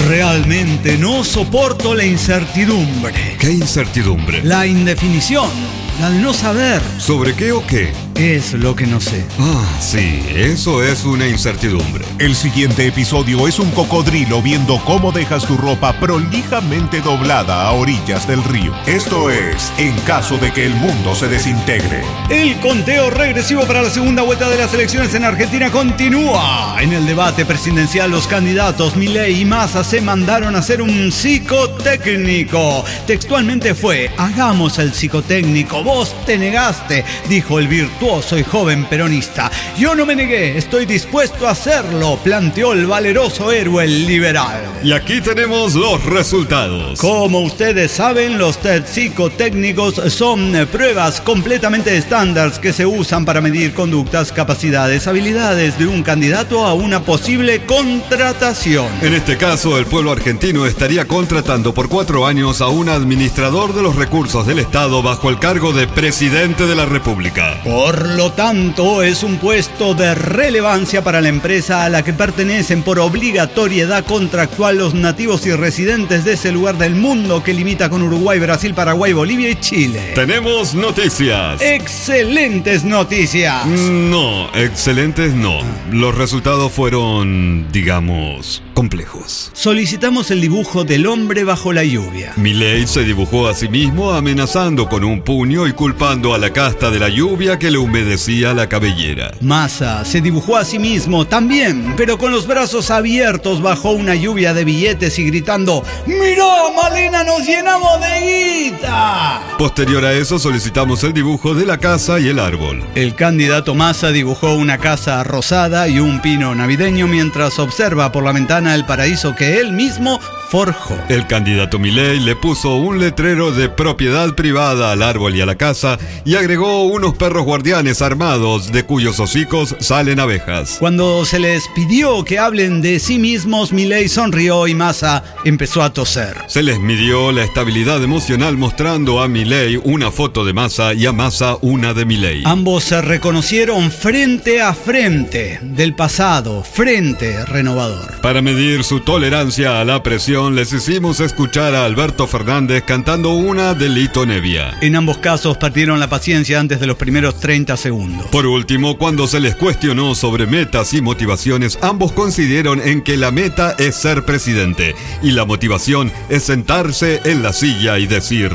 Realmente no soporto la incertidumbre. ¿Qué incertidumbre? La indefinición, la de no saber. ¿Sobre qué o qué? Es lo que no sé. Ah, sí, eso es una incertidumbre. El siguiente episodio es un cocodrilo viendo cómo dejas tu ropa prolijamente doblada a orillas del río. Esto es En caso de que el mundo se desintegre. El conteo regresivo para la segunda vuelta de las elecciones en Argentina continúa. En el debate presidencial, los candidatos Milei y Massa se mandaron a hacer un psicotécnico. Textualmente fue: hagamos el psicotécnico, vos te negaste, dijo el virtuoso y joven peronista. Yo no me negué, estoy dispuesto a hacerlo, planteó el valeroso héroe liberal. Y aquí tenemos los resultados. Como ustedes saben, los test psicotécnicos son pruebas completamente estándar que se usan para medir conductas, capacidades, habilidades de un candidato a una posible contratación. En este caso, el pueblo argentino estaría contratando por 4 años a un administrador de los recursos del Estado bajo el cargo de presidente de la República. Por lo tanto, es un puesto de relevancia para la empresa a la que pertenecen por obligatoriedad contractual los nativos y residentes de ese lugar del mundo que limita con Uruguay, Brasil, Paraguay, Bolivia y Chile. Tenemos noticias. ¡Excelentes noticias! No, excelentes no. Los resultados fueron, digamos, complejos. Solicitamos el dibujo del hombre bajo la lluvia. Milei se dibujó a sí mismo amenazando con un puño y culpando a la casta de la lluvia que le humedecía la cabellera. Massa se dibujó a sí mismo también, pero con los brazos abiertos bajo una lluvia de billetes y gritando: ¡Mirá, Malena, nos llenamos de guita! Posterior a eso solicitamos el dibujo de la casa y el árbol. El candidato Massa dibujó una casa rosada y un pino navideño mientras observa por la ventana el paraíso que él mismo forjó. El candidato Milei le puso un letrero de propiedad privada al árbol y a la casa y agregó unos perros guardianes armados de cuyos hocicos salen abejas. Cuando se les pidió que hablen de sí mismos, Milei sonrió y Massa empezó a toser. Se les midió la estabilidad emocional mostrando a Milei una foto de Massa y a Massa una de Milei. Ambos se reconocieron frente a frente del pasado, frente renovador. Para medir su tolerancia a la presión, les hicimos escuchar a Alberto Fernández cantando una de Lito Nebbia. En ambos casos perdieron la paciencia antes de los primeros 30 segundos. Por último, cuando se les cuestionó sobre metas y motivaciones, ambos coincidieron en que la meta es ser presidente y la motivación es sentarse en la silla y decir: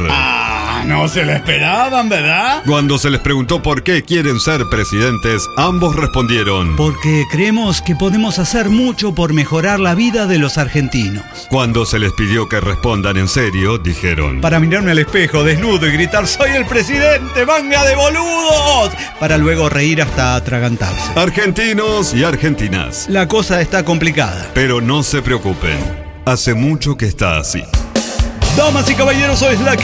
no se lo esperaban, ¿verdad? Cuando se les preguntó por qué quieren ser presidentes, ambos respondieron: porque creemos que podemos hacer mucho por mejorar la vida de los argentinos. Cuando se les pidió que respondan en serio, dijeron: para mirarme al espejo desnudo y gritar: ¡soy el presidente, manga de boludos! Para luego reír hasta atragantarse. Argentinos y argentinas, la cosa está complicada. Pero no se preocupen, hace mucho que está así. Damas y caballeros, hoy es la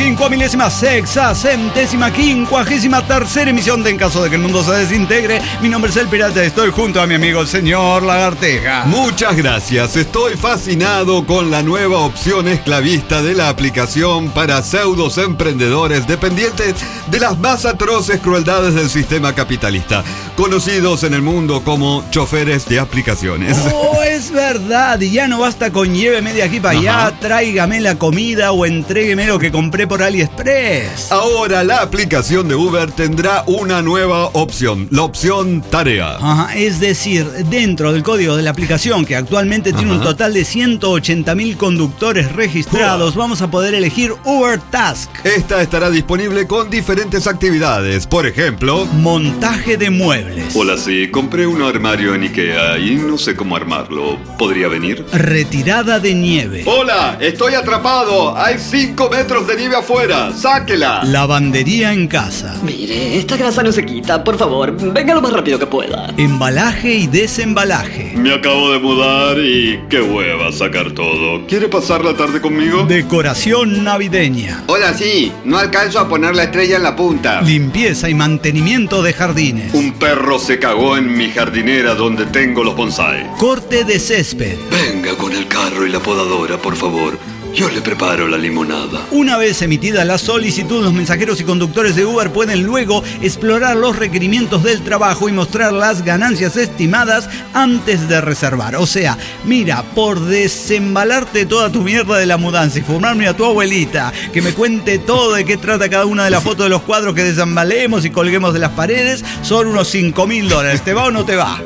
56.053ª emisión de En caso de que el mundo se desintegre. Mi nombre es El Pirata y estoy junto a mi amigo el señor Lagarteja. Muchas gracias, estoy fascinado con la nueva opción esclavista de la aplicación para pseudos emprendedores dependientes de las más atroces crueldades del sistema capitalista, conocidos en el mundo como choferes de aplicaciones. Oh, es verdad, y ya no basta con lléveme de aquí para allá, tráigame la comida o entrégueme lo que compré por AliExpress. Ahora la aplicación de Uber tendrá una nueva opción, la opción tarea. Es decir, dentro del código de la aplicación, que actualmente tiene un total de 180.000 conductores registrados, vamos a poder elegir Uber Task. Esta estará disponible con diferentes actividades, por ejemplo, montaje de muebles. Hola, sí, compré un armario en Ikea y no sé cómo armarlo. ¿Podría venir? Retirada de nieve. Hola, estoy atrapado. Hay 5 metros de nieve afuera. ¡Sáquela! Lavandería en casa. Mire, esta grasa no se quita. Por favor, venga lo más rápido que pueda. Embalaje y desembalaje. Me acabo de mudar y qué hueva sacar todo. ¿Quiere pasar la tarde conmigo? Decoración navideña. Hola, sí. No alcanzo a poner la estrella en la punta. Limpieza y mantenimiento de jardines. Un perro se cagó en mi jardinera donde tengo los bonsai. Corte de césped. Venga con el carro y la podadora, por favor. Yo le preparo la limonada. Una vez emitida la solicitud, los mensajeros y conductores de Uber pueden luego explorar los requerimientos del trabajo y mostrar las ganancias estimadas antes de reservar. O sea, mira, por desembalarte toda tu mierda de la mudanza y formarme a tu abuelita, que me cuente todo de qué trata cada una de las fotos de los cuadros que desembalemos y colguemos de las paredes, son unos $5.000. ¿Te va o no te va?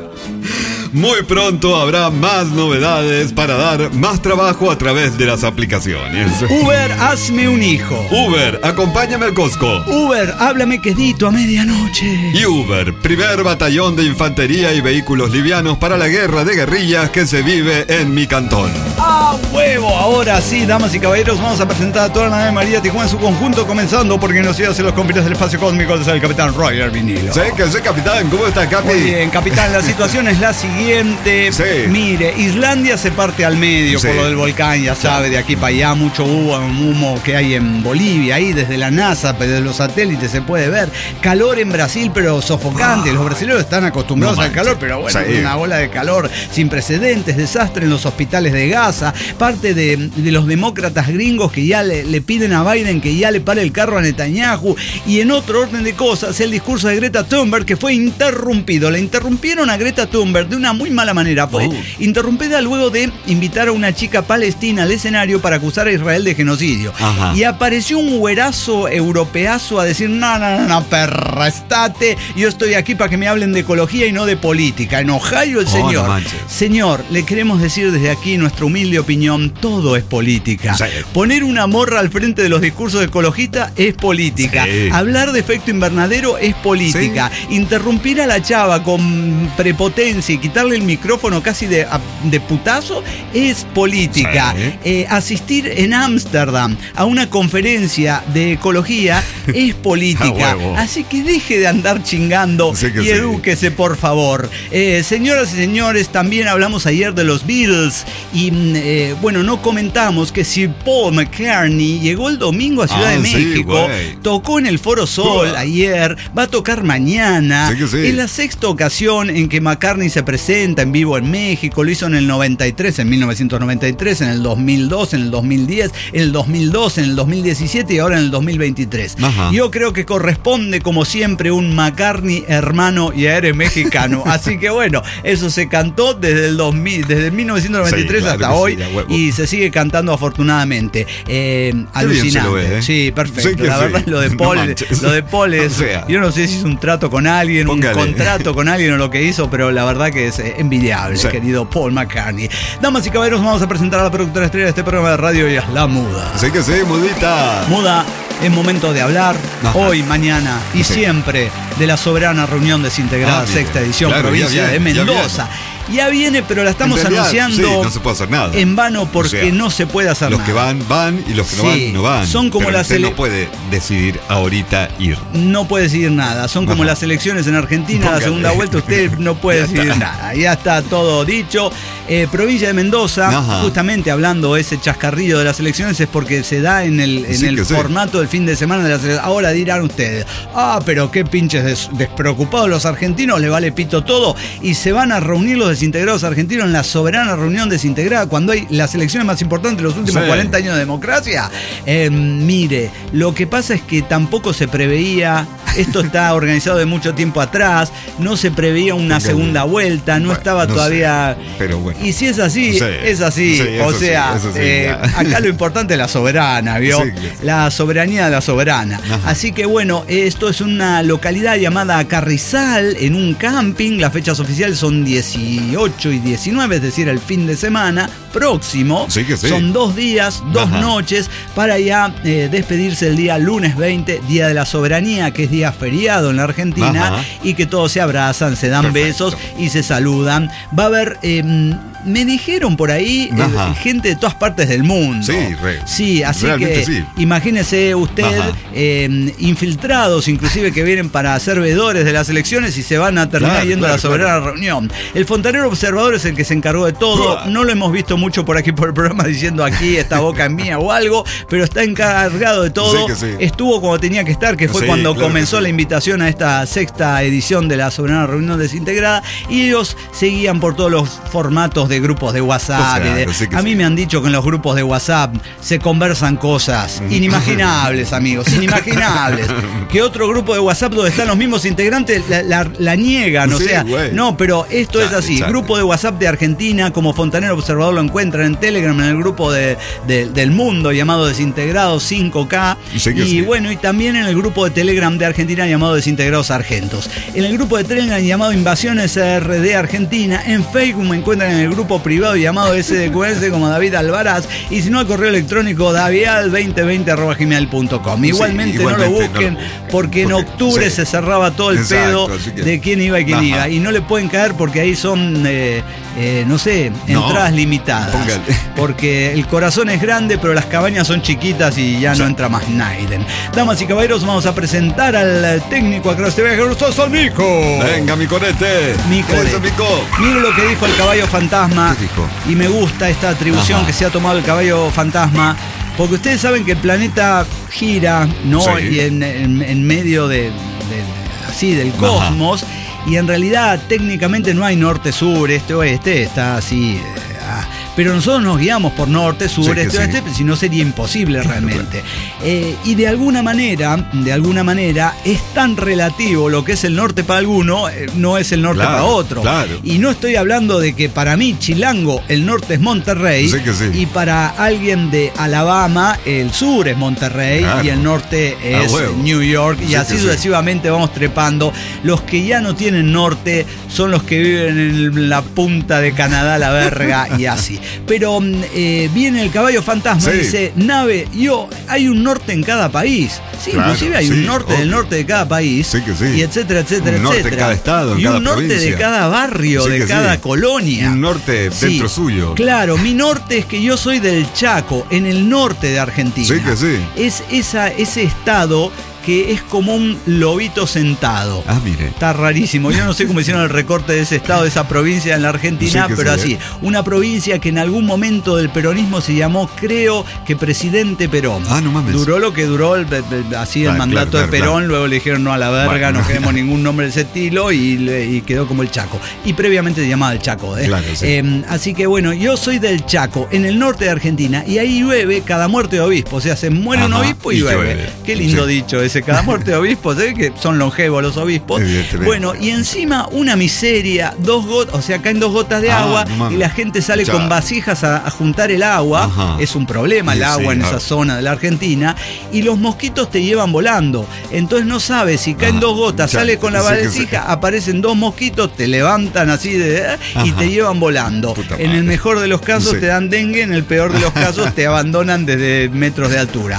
Muy pronto habrá más novedades para dar más trabajo a través de las aplicaciones. Uber, hazme un hijo. Uber, acompáñame al Costco. Uber, háblame quedito a medianoche. Y Uber, primer batallón de infantería y vehículos livianos para la guerra de guerrillas que se vive en mi cantón. ¡Ah, huevo! Ahora sí, damas y caballeros, vamos a presentar a toda la nave María Tijuana en su conjunto, comenzando porque nos iba a hacer los confines del espacio cósmico del capitán Roger Vinilo. Sí, que soy capitán. ¿Cómo está, Capi? Muy bien, capitán, la situación es la siguiente. Sí. Mire, Islandia se parte al medio por lo del volcán, ya sabe, de aquí para allá, mucho humo que hay en Bolivia, ahí desde la NASA, desde los satélites se puede ver. Calor en Brasil, pero sofocante. Los brasileños están acostumbrados al calor, pero bueno, una ola de calor sin precedentes, desastre en los hospitales de Gaza, parte de los demócratas gringos que ya le piden a Biden que ya le pare el carro a Netanyahu, y en otro orden de cosas, el discurso de Greta Thunberg, que fue interrumpido. Le interrumpieron a Greta Thunberg de una muy mala manera. Fue interrumpida luego de invitar a una chica palestina al escenario para acusar a Israel de genocidio. Ajá. Y apareció un güerazo europeazo a decir, no, perra, estate, yo estoy aquí para que me hablen de ecología y no de política. En Ohio el señor. No señor, le queremos decir desde aquí nuestra humilde opinión, todo es política. Sí. Poner una morra al frente de los discursos ecologistas es política. Sí. Hablar de efecto invernadero es política. Sí. Interrumpir a la chava con prepotencia y quitarle el micrófono casi de putazo es política. Sí. Asistir en Ámsterdam a una conferencia de ecología es política. Así que deje de andar chingando y edúquese, por favor. Señoras y señores, también hablamos ayer de los Beatles y bueno, no comentamos que Sir Paul McCartney llegó el domingo a Ciudad de México, tocó en el Foro Sol ayer, va a tocar mañana. Es la sexta ocasión en que McCartney se presenta en vivo en México. Lo hizo en el 93, en 1993, en el 2002, en el 2010, en el 2012, en el 2017 y ahora en el 2023. Ajá. Yo creo que corresponde, como siempre, un McCartney hermano y eres mexicano. Así que bueno, eso se cantó desde el 1993 hasta hoy y se sigue cantando afortunadamente. Alucinante. Sí, perfecto. La verdad, lo de Paul es, yo no sé si es un trato con alguien, un contrato con alguien o lo que hizo, pero la verdad que es envidiable, querido Paul McCartney. Damas y caballeros, vamos a presentar a la productora estrella de este programa de radio, y es la Muda. Sí que sí, Mudita. Muda, es momento de hablar hoy, mañana y siempre de la soberana reunión desintegrada, sexta edición, provincia de Mendoza. Ya viene, pero la estamos anunciando no se puede hacer nada. En vano porque no se puede hacer nada. Los que van y los que no van, no van. Son como usted no puede decidir ahorita ir. No puede decidir nada. Son como las elecciones en Argentina, la segunda vuelta, usted no puede decidir nada. Ya está todo dicho. Provincia de Mendoza, justamente hablando ese chascarrillo de las elecciones, es porque se da en el formato del fin de semana de las elecciones. Ahora dirán ustedes, pero qué pinches despreocupados los argentinos, le vale pito todo, y se van a reunir los desintegrados argentinos en la soberana reunión desintegrada cuando hay las elecciones más importantes de los últimos 40 años de democracia. Mire, lo que pasa es que tampoco se preveía, esto está organizado de mucho tiempo atrás, no se preveía una segunda vuelta, no estaba todavía... Pero bueno. Y si es así, es así. O sea, acá lo importante es la soberana, ¿vio? La soberanía de la soberana. Así que bueno, esto es una localidad llamada Carrizal, en un camping. Las fechas oficiales son 18 y 19, es decir, el fin de semana próximo. Son 2 días, 2 noches, para ya despedirse el día lunes 20, Día de la Soberanía, que es día feriado en la Argentina, y que todos se abrazan, se dan besos y se saludan. Va a haber... me dijeron por ahí gente de todas partes del mundo. Sí, así que imagínese usted infiltrados, inclusive, que vienen para ser veedores de las elecciones y se van a terminar yendo a la soberana reunión. El fontanero observador es el que se encargó de todo. No lo hemos visto mucho por aquí por el programa diciendo aquí esta boca es mía o algo, pero está encargado de todo. Estuvo como tenía que estar, que fue cuando comenzó la invitación a esta sexta edición de la soberana reunión desintegrada, y ellos seguían por todos los formatos de grupos de WhatsApp. Claro, sí que a mí sí. me han dicho que en los grupos de WhatsApp se conversan cosas inimaginables, amigos, inimaginables. Que otro grupo de WhatsApp donde están los mismos integrantes la niegan, o Sí, sea, güey. no, pero esto es así. Chate. Grupo de WhatsApp de Argentina, como Fontanero Observador lo encuentran en Telegram, en el grupo del mundo llamado Desintegrados 5K. Sí que y sí. bueno, y también en el grupo de Telegram de Argentina llamado Desintegrados Argentos. En el grupo de Telegram llamado Invasiones RD Argentina. En Facebook me encuentran en el grupo privado llamado SDQS como David Alvaraz. Y si no, al correo electrónico davial2020@gmail.com. Igualmente no lo busquen porque en octubre se cerraba todo el Exacto, pedo así que- de quién iba y quién Ajá. iba. Y no le pueden caer porque ahí son, no sé, entradas limitadas. Póngale. Porque el corazón es grande, pero las cabañas son chiquitas y ya no entra más nadie. Damas y caballeros, vamos a presentar al técnico Across TV, gustoso Nico. Venga, mi conete. Mico. Eso, Mico. Mire lo que dijo el caballo fantasma. ¿Qué dijo? Y me gusta esta atribución Ajá. que se ha tomado el caballo fantasma. Porque ustedes saben que el planeta gira, ¿no? Sí. Y en medio del cosmos. Y en realidad técnicamente no hay norte, sur, este, oeste. Está así. Pero nosotros nos guiamos por norte, sur, Sí, que este, sí. oeste, si no sería imposible realmente. Y de alguna manera, es tan relativo lo que es el norte para alguno, no es el norte Claro, para otro. claro. Y no estoy hablando de que para mí, Chilango, el norte es Monterrey, Sí que sí. y para alguien de Alabama, el sur es Monterrey, Claro. y el norte A es huevo. New York, y Sí así que sí. sucesivamente vamos trepando. Los que ya no tienen norte son los que viven en la punta de Canadá, la verga, y así. Pero viene el caballo fantasma y Sí. dice, Nave, hay un norte en cada país. Sí, Claro, inclusive hay un sí, norte del obvio. norte de cada país. Sí que sí. Y etcétera, etcétera, Un norte en etcétera. cada estado, en y cada un norte de provincia. cada barrio, Sí de que cada sí. colonia. Un norte dentro suyo. Claro, mi norte es que yo soy del Chaco, en el norte de Argentina. Sí que sí. Es ese estado que es como un lobito sentado. Ah, mire. Está rarísimo. Yo no sé cómo hicieron el recorte de ese estado, de esa provincia en la Argentina, Sí que pero sí, así. Una provincia que en algún momento del peronismo se llamó, creo que Presidente Perón. Ah, no mames. Duró lo que duró así el Claro, mandato claro, de Perón, claro. luego le dijeron no a la verga, Bueno. no queremos ningún nombre de ese estilo y quedó como el Chaco. Y previamente se llamaba el Chaco. Claro, sí. Así que bueno, yo soy del Chaco, en el norte de Argentina, y ahí llueve cada muerte de obispo. O sea, se muere un Ajá, obispo y y llueve. llueve. Qué lindo Sí. dicho ese, cada muerte de obispo, ¿sabes? Que son longevos los obispos. Evidentemente. Bueno, y encima una miseria, 2 gotas, o sea, caen 2 gotas de Ah, agua no mames. y la gente sale Ya. con vasijas a juntar el agua. Ajá. Es un problema el Sí, agua sí, en esa claro. zona de la Argentina. Y los mosquitos te llevan volando. Entonces no sabes si caen Ah, 2 gotas, ya, sales con la sí que vasija, aparecen 2 mosquitos, te levantan así y Ajá. te llevan volando. Puta En madre. el mejor de los casos Sí. te dan dengue, en el peor de los casos te abandonan desde metros de altura.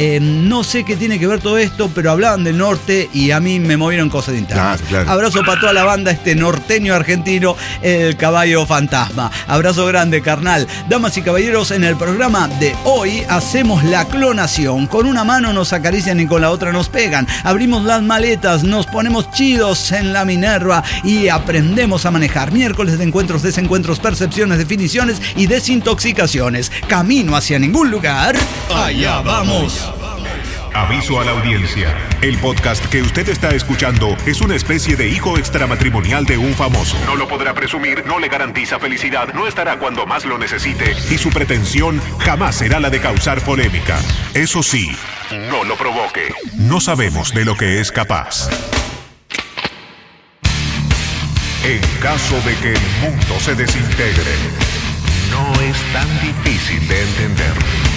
No sé qué tiene que ver todo esto, pero hablaban del norte y a mí me movieron cosas internas. Claro, claro. Abrazo para toda la banda, este norteño argentino, el caballo fantasma. Abrazo grande, carnal. Damas y caballeros, en el programa de hoy hacemos la clonación. Con una mano nos acarician y con la otra nos pegan. Abrimos las maletas, nos ponemos chidos en la Minerva y aprendemos a manejar. Miércoles de encuentros, desencuentros, percepciones, definiciones y desintoxicaciones. Camino hacia ningún lugar. Allá vamos. Aviso a la audiencia. El podcast que usted está escuchando es una especie de hijo extramatrimonial de un famoso. No lo podrá presumir, no le garantiza felicidad, no estará cuando más lo necesite y su pretensión jamás será la de causar polémica. Eso sí, no lo provoque. No sabemos de lo que es capaz. En caso de que el mundo se desintegre, no es tan difícil de entender.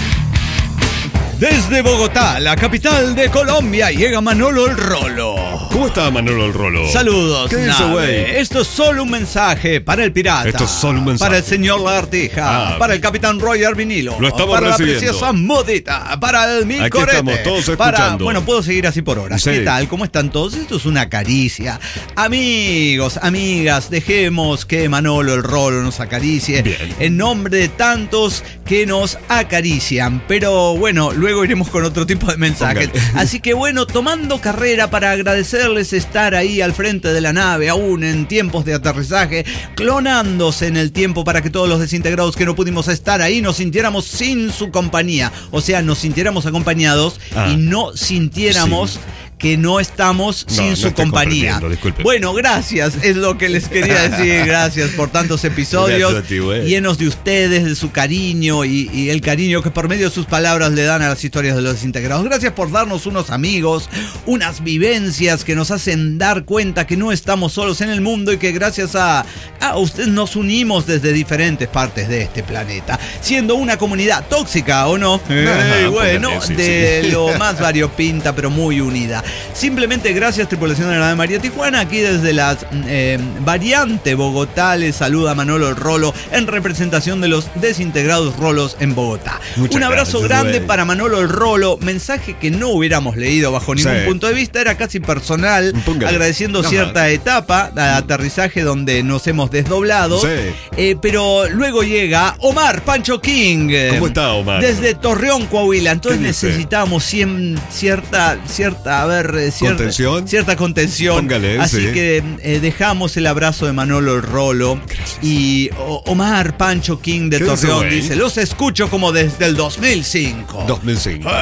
Desde Bogotá, la capital de Colombia, llega Manolo el Rolo. ¿Cómo está Manolo el Rolo? Saludos, ¿Qué dice, nave. güey? Esto es solo un mensaje para el pirata. Esto es solo un mensaje. Para el señor Lagartija. Ah. Para el capitán Roger Vinilo. Lo estamos para recibiendo. la preciosa Modita. Para el Micorete. Aquí estamos todos escuchando. Bueno, puedo seguir así por horas. Sí. ¿Qué tal? ¿Cómo están todos? Esto es una caricia. Amigos, amigas, dejemos que Manolo el Rolo nos acaricie. Bien. En nombre de tantos que nos acarician. Pero bueno, luego iremos con otro tipo de mensajes. Póngale. Así que bueno, tomando carrera para agradecerles estar ahí al frente de la nave, aún en tiempos de aterrizaje, clonándose en el tiempo para que todos los desintegrados que no pudimos estar ahí nos sintiéramos sin su compañía. O sea, nos sintiéramos acompañados y no sintiéramos que no estamos sin su estoy compañía. disculpe. Bueno, gracias, es lo que les quería decir. Gracias por tantos episodios Gracias a ti, güey. llenos de ustedes, de su cariño y el cariño que por medio de sus palabras le dan a las historias de los desintegrados. Gracias por darnos unos amigos, unas vivencias que nos hacen dar cuenta que no estamos solos en el mundo y que gracias a ustedes nos unimos desde diferentes partes de este planeta, siendo una comunidad tóxica, ¿o no? Bueno, sí, de sí. lo más variopinta, pero muy unida. Simplemente gracias, tripulación de la nave María Tijuana. Aquí desde las variante Bogotá les saluda Manolo Rolo en representación de los desintegrados Rolos en Bogotá. Un abrazo grande para Manolo el Rolo. Mensaje que no hubiéramos leído bajo ningún punto de vista, era casi personal, agradeciendo cierta etapa de aterrizaje donde nos hemos desdoblado. Pero luego llega Omar Pancho King. ¿Cómo está, Omar? Desde Torreón, Coahuila. Entonces necesitábamos cierta ¿Contención? Cierta contención. Póngale, así que dejamos el abrazo de Manolo el Rolo. Gracias. Y Omar Pancho King de Torreón dice: los escucho como desde el 2005. 2005.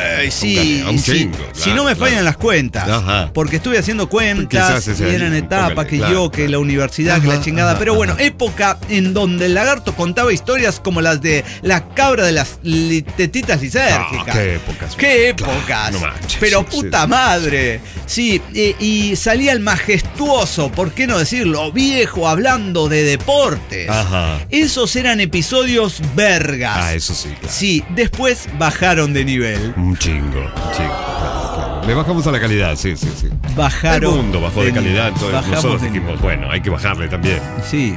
Sí, un chingo, si no me fallan las cuentas. Ajá. Porque estuve haciendo cuentas Quizás y ese eran ahí, etapas póngale, que claro, yo, que la universidad, que la chingada. Pero bueno, época en donde el lagarto contaba historias como las de la cabra de las tetitas lisérgicas. Qué épocas. ¡Qué épocas! No manches, pero sí, puta madre. Sí, y salía el majestuoso, ¿por qué no decirlo? Viejo hablando de deportes. Ajá. Esos eran episodios vergas. Eso sí, claro. Sí, después bajaron de nivel. Un chingo, claro. Le bajamos a la calidad, sí. Bajaron. El mundo bajó de calidad, entonces bajamos nosotros de dijimos, bueno, hay que bajarle también. Sí,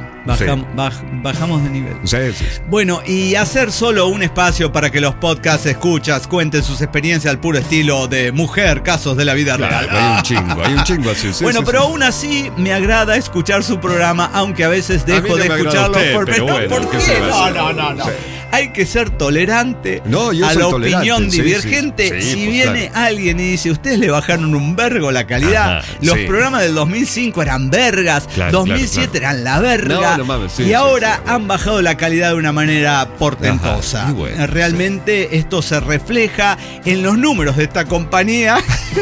bajamos de nivel. Sí. Bueno, y hacer solo un espacio para que los podcast escuchas cuenten sus experiencias al puro estilo de mujer, casos de la vida real. Hay un chingo así. Bueno, pero aún así me agrada escuchar su programa, aunque a veces dejo de escucharlo ¿por qué? No. Sí. Hay que ser tolerante yo a soy la tolerante, opinión sí, divergente. sí, Si pues, viene alguien y dice, ustedes le bajaron un vergo la calidad, Ajá, los sí. programas del 2005 eran vergas, Claro, 2007 eran la verga, No mames, y ahora han bajado la calidad de una manera portentosa. Ajá, y bueno, realmente esto se refleja en los números de esta compañía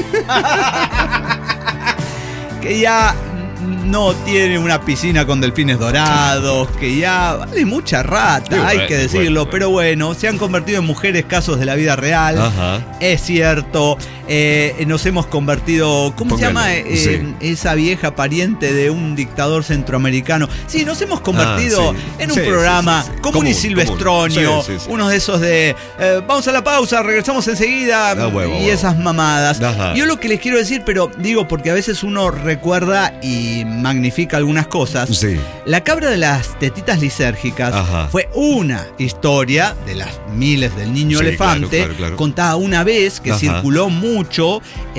que ya no tiene una piscina con delfines dorados, que ya vale mucha rata, hay que decirlo, pero bueno, se han convertido en mujeres casos de la vida real. Ajá. Es cierto, nos hemos convertido, ¿cómo se llama esa vieja pariente de un dictador centroamericano? Sí, nos hemos convertido en un programa común y silvestronio, uno de esos de vamos a la pausa, regresamos enseguida, y esas mamadas. Ajá. Yo lo que les quiero decir, pero digo porque a veces uno recuerda y magnifica algunas cosas. Sí. La cabra de las tetitas lisérgicas fue una historia de las miles del niño elefante, claro. contada una vez, que circuló mucho,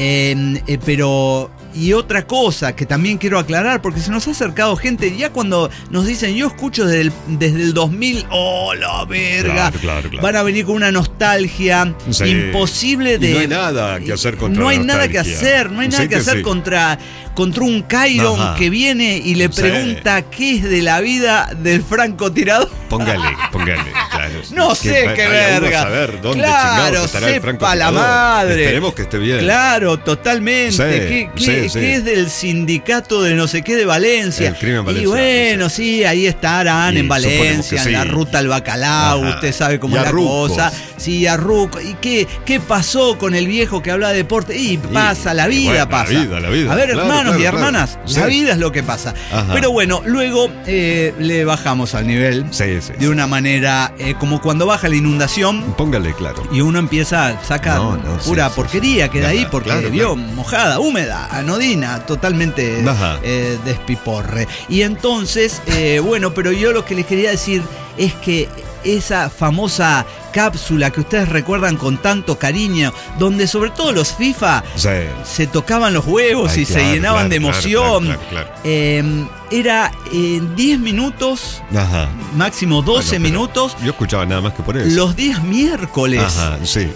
pero... Y otra cosa que también quiero aclarar, porque se nos ha acercado gente, ya cuando nos dicen, yo escucho desde el 2000, ¡oh, la verga! Claro. Van a venir con una nostalgia imposible de... Y no hay nada que hacer contra No hay la nada que nostalgia. hacer, no hay nada que hacer contra un Cairon que viene y le pregunta qué es de la vida del francotirador. Póngale, claro. No sé qué verga. A ver dónde claro, estará el sepa la madre. Esperemos que esté bien. Claro, totalmente. ¿Qué es del sindicato de no sé qué de Valencia? El crimen y valenciano, bueno, sí, ahí estarán en Valencia, en la ruta al bacalao, usted sabe cómo es la cosa. Sí, Arruco. ¿Y qué pasó con el viejo que habla de deporte? Y pasa, la vida pasa. La vida. A ver, hermanos y hermanas, la vida es lo que pasa. Pero bueno, luego le bajamos al nivel de una manera como cuando baja la inundación. Póngale, claro. Y uno empieza a sacar pura porquería, queda ahí porque vio mojada, húmeda, anodina, totalmente despiporre. Y entonces, bueno, pero yo lo que les quería decir es que esa famosa cápsula que ustedes recuerdan con tanto cariño, donde sobre todo los FIFA se tocaban los huevos y se llenaban de emoción. era en 10 minutos, Ajá. máximo 12 Bueno, pero minutos, Yo escuchaba nada más que por eso. los días miércoles. Ajá, sí.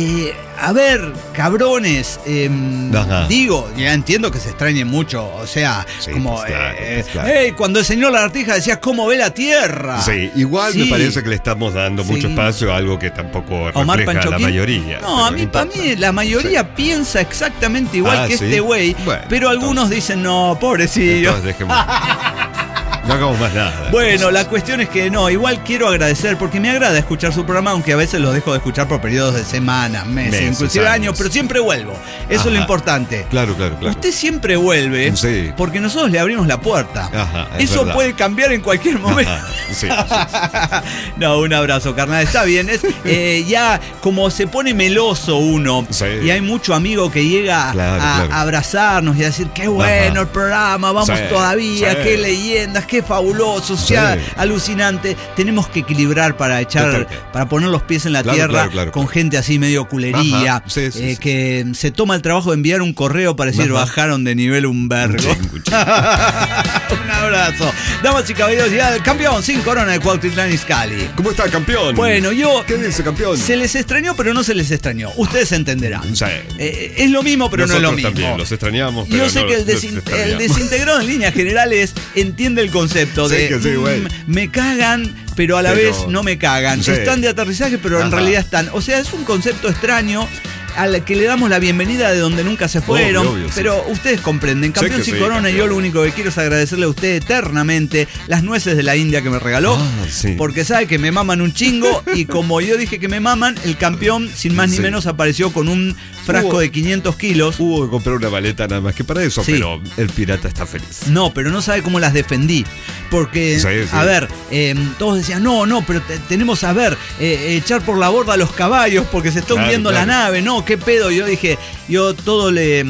A ver, cabrones, Ajá. digo, ya entiendo que se extrañe mucho, o sea, Sí, como, pues claro, pues claro. hey, cuando el señor Lagartija decía, ¿cómo ve la tierra? Sí, igual me Sí. parece que le estamos dando mucho Sí. espacio a algo que tampoco Omar refleja a la Panchoquín. mayoría. No, pero para importa. mí la mayoría piensa exactamente igual Ah, que ¿sí? este güey, Bueno, pero algunos dicen, no, pobrecillo. Entonces dejemos. No hagamos más nada. Bueno, la cuestión es que no, igual quiero agradecer, porque me agrada escuchar su programa, aunque a veces lo dejo de escuchar por periodos de semanas, meses, inclusive años. años, pero siempre vuelvo. Eso es lo Ajá. importante. Claro. Usted siempre vuelve, Sí. porque nosotros le abrimos la puerta. Ajá, es Eso verdad. puede cambiar en cualquier momento. Ajá, sí. No, un abrazo, carnal. Está bien. Es ya como se pone meloso uno. Sí. Y hay mucho amigo que llega Claro. a abrazarnos y a decir, qué bueno Ajá. el programa, vamos Sí, todavía, sí. qué leyendas, qué fabuloso, o sea, Sí. alucinante. Tenemos que equilibrar para echar, Totalmente. para poner los pies en la Claro, tierra claro. con gente así medio culería, Ajá. Sí. que se toma el trabajo de enviar un correo para decir, Ajá. bajaron de nivel un vergo. Un chingo. Un abrazo. Damas y caballeros, ya el campeón sin corona de Cuautitlán Izcalli. ¿Cómo está, campeón? Bueno, ¿Qué dice, campeón? se les extrañó, pero no se les extrañó. Ustedes entenderán. Sí. Es lo mismo, pero no es lo Nosotros mismo. también los extrañamos, pero Yo sé no que el los extrañamos. desintegrado en líneas generales entiende el concepto Sí, de que sí, güey. me cagan, pero a la Pero- vez no me cagan. Sí. Están de aterrizaje, pero en Ajá. realidad están. O sea, es un concepto extraño al que le damos la bienvenida de donde nunca se fueron. Obvio, sí. Pero ustedes comprenden. Sé Campeón que sin sí, corona, campeón. yo lo único que quiero es agradecerle a usted eternamente las nueces de la India que me regaló. Ah, sí. Porque sabe que me maman un chingo. Y como yo dije que me maman, el campeón, sin más ni Sí. menos, apareció con un frasco Hubo- de 500 kilos. Hubo que comprar una maleta nada más que para eso, Sí. pero el pirata está feliz. No, pero no sabe cómo las defendí. Porque, Sí. a ver, todos decían, no, pero tenemos, a ver, echar por la borda a los caballos porque se está Claro, hundiendo claro. la nave, no, qué pedo. Yo dije, yo todo le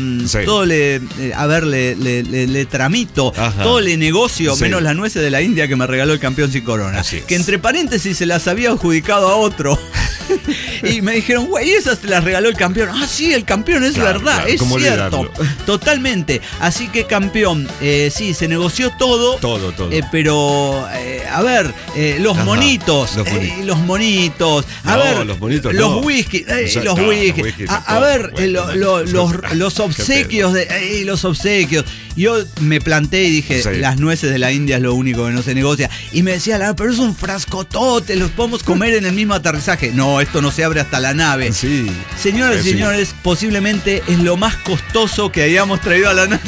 tramito, Ajá. todo le negocio, Sí. menos las nueces de la India que me regaló el campeón sin corona. Así es. Que entre paréntesis se las había adjudicado a otro. Y me dijeron, güey, esas te las regaló el campeón. Ah, sí, el campeón, es Claro, verdad, claro, es ¿cómo cierto. olvidarlo? Totalmente. Así que campeón, sí, se negoció todo. Todo. Pero, a ver, los Ajá, monitos. los bonitos. Los monitos. A No, ver, los bonitos los no. whisky. O sea, Los no, whisky. los whisky A tampoco, ver, bueno, los obsequios. Los obsequios. Yo me planté y dije, Sí. las nueces de la India es lo único que no se negocia. Y me decía, pero es un frascotote, los podemos comer en el mismo aterrizaje. No, esto no se abre hasta la nave. Sí. Señoras y Sí. señores, posiblemente es lo más costoso que hayamos traído a la nave.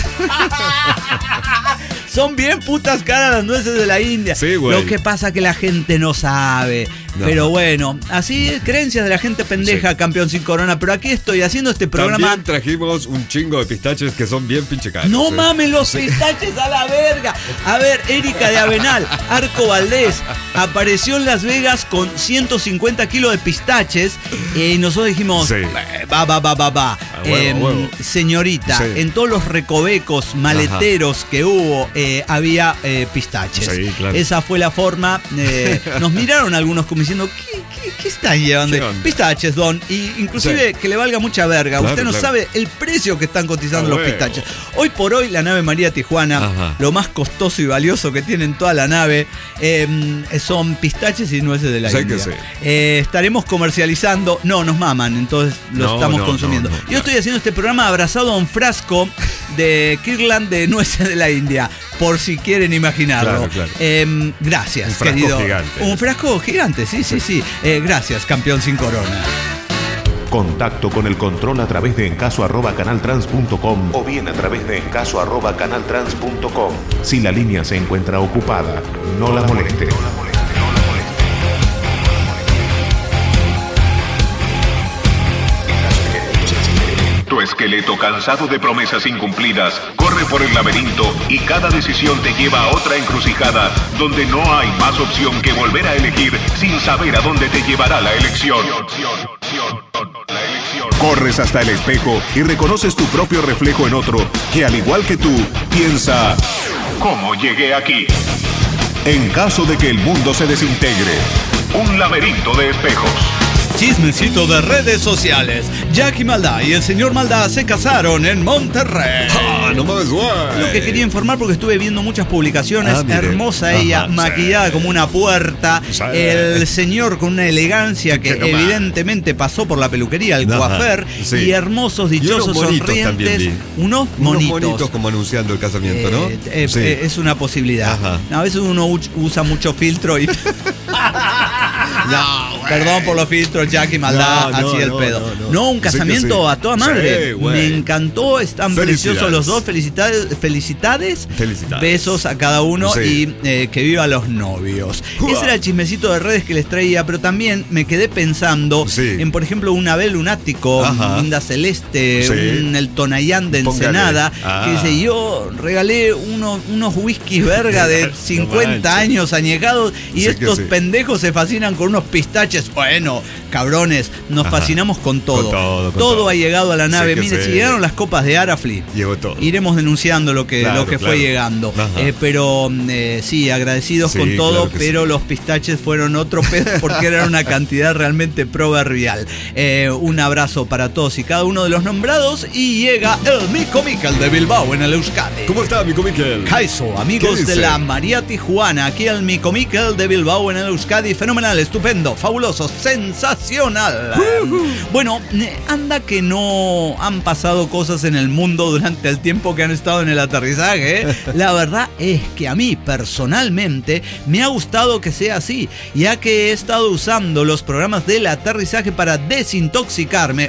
Son bien putas caras las nueces de la India. Sí, güey. Lo que pasa que la gente no sabe. No. Pero bueno, así creencias de la gente pendeja, Sí. campeón sin corona. Pero aquí estoy haciendo este programa. También trajimos un chingo de pistaches que son bien pinche caros. No ¿eh? mames los pistaches a la verga. A ver, Erika de Avenal, Arco Valdés, apareció en Las Vegas con 150 kilos de pistaches. Y nosotros dijimos, Sí. va. huevo. Señorita, Sí. en todos los recovecos maleteros que hubo, había pistaches. Sí, claro. Esa fue la forma. Nos miraron algunos como diciendo, ¿qué están llevando? ¿Qué onda? Pistaches, don. Y inclusive Sí. que le valga mucha verga. Claro, Usted no claro. sabe el precio que están cotizando Ah, los huevo. pistaches. Hoy por hoy, la nave María Tijuana, Ajá. lo más costoso y valioso que tiene en toda la nave, son pistaches y nueces de la Sí, India. que sí. Estaremos comercializando. No, nos maman, entonces lo No, estamos no, consumiendo. no, Yo claro. estoy haciendo este programa abrazado a un frasco de Kirkland de nueces de la India, por si quieren imaginarlo. Claro. Gracias, Un frasco querido. gigante. Un frasco gigante, sí. Gracias, campeón sin corona. Contacto con el control a través de encaso@canaltrans.com o bien a través de encaso@canaltrans.com. Si la línea se encuentra ocupada, no la moleste. Tu esqueleto, cansado de promesas incumplidas, corre por el laberinto y cada decisión te lleva a otra encrucijada donde no hay más opción que volver a elegir sin saber a dónde te llevará la elección. Corres hasta el espejo y reconoces tu propio reflejo en otro que, al igual que tú, piensa: ¿cómo llegué aquí? En caso de que el mundo se desintegre, un laberinto de espejos. chismecito de redes sociales. Jackie Maldá y el señor Maldá se casaron en Monterrey. No mames, güey. Lo que quería informar porque estuve viendo muchas publicaciones. Hermosa ella, maquillada como una puerta. El señor con una elegancia que evidentemente pasó por la peluquería, el coafer. Y hermosos, dichosos, sonrientes. Unos monitos como anunciando el casamiento, ¿no? Es una posibilidad. A veces uno usa mucho filtro y... Perdón por los filtros, Jackie Maldá, así el pedo. No, un casamiento a toda madre. Me encantó, están preciosos los dos. Felicidades. Besos a cada uno y que viva los novios. Ese era el chismecito de redes que les traía, pero también me quedé pensando en, por ejemplo, un Abel Lunático, Linda Celeste, un El Tonayán de Ensenada, que dice, yo regalé unos whiskies verga de 50 años añejados y estos pendejos se fascinan con unos pistaches. Bueno, cabrones, nos fascinamos con todo. Todo ha llegado a la nave. Mire, si llegaron las copas de Arafli, llegó todo. Iremos denunciando lo que fue llegando. Pero sí, agradecidos con todo, pero los pistaches fueron otro pedo porque eran una cantidad realmente proverbial. Un abrazo para todos y cada uno de los nombrados y llega el Mico Miquel de Bilbao en el Euskadi. ¿Cómo está, Mico Miquel? Kaiso, amigos de la María Tijuana, aquí el Mico Miquel de Bilbao en el Euskadi. Fenomenal, estupendo, fabuloso, sensacional. Bueno, anda que no han pasado cosas en el mundo durante el tiempo que han estado en el aterrizaje. La verdad es que a mí personalmente me ha gustado que sea así, ya que he estado usando los programas del aterrizaje para desintoxicarme.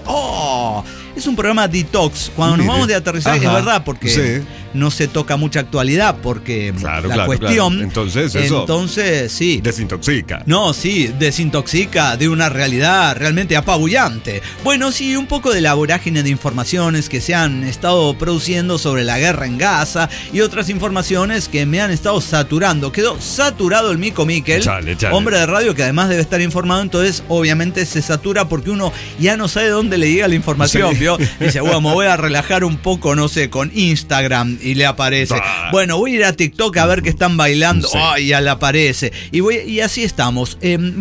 Es un programa detox. Cuando nos vamos de aterrizaje, es verdad, porque no se toca mucha actualidad, porque la cuestión... Entonces, sí. Desintoxica. No, sí, desintoxica de una realidad realmente apabullante. Bueno, sí, un poco de la vorágine de informaciones que se han estado produciendo sobre la guerra en Gaza y otras informaciones que me han estado saturando. Quedó saturado el Mico Miquel, hombre de radio que además debe estar informado, entonces obviamente se satura porque uno ya no sabe dónde le llega la información. Dice, bueno, me voy a relajar un poco, no sé, con Instagram y le aparece. Bueno, voy a ir a TikTok a ver que están bailando. Ya le aparece. Y así estamos.